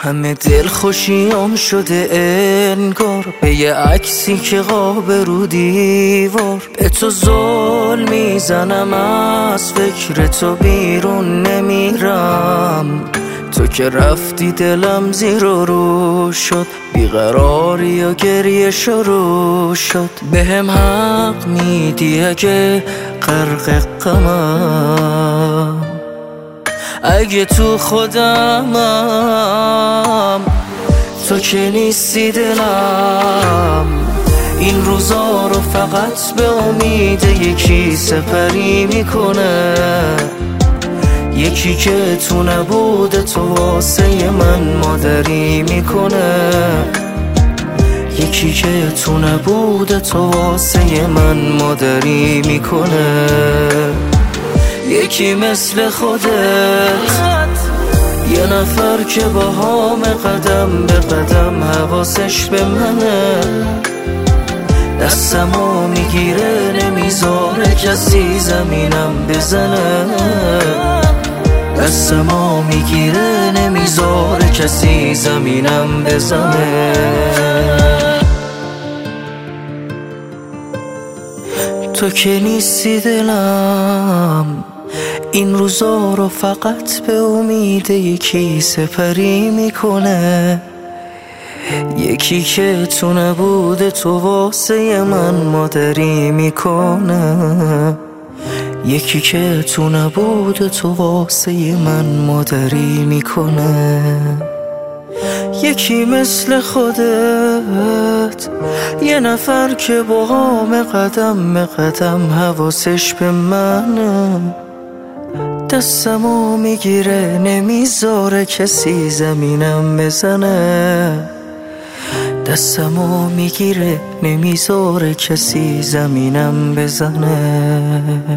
همه دل خوشیام شده انگار به یه عکسی که قاب رو دیوار. به تو زل میزنم از فکر تو بیرون نمیرم. تو که رفتی دلم زیر و رو شد، بیقراری و گریه شروع شد. بهم حق میدی اگه غرق غمم، اگه تو خودمم تو که نیستی دلم. این روزا رو فقط به امید یکی سپری میکنه، یکی که تو نبوده تو واسه من مادری میکنه، یکی که تو نبوده تو واسه من مادری میکنه. یکی مثل خودت، یه نفر که با هم قدم به قدم حواسش به منه. دستمو میگیره نمیذاره کسی زمینم بزنه، دستمو میگیره نمیذاره کسی زمینم بزنه. تو که نیستی دلم، این روزا رو فقط به امید یکی سپری میکنه، یکی که تو نبوده تو واسه من مادری میکنه، یکی که تو نبوده تو واسه من مادری میکنه. یکی مثل خودت، یه نفر که با هم قدم به قدم حواسش به منه. دستمو میگیره نمیذاره کسی زمینم بزنه، دستمو میگیره نمیذاره کسی زمینم بزنه.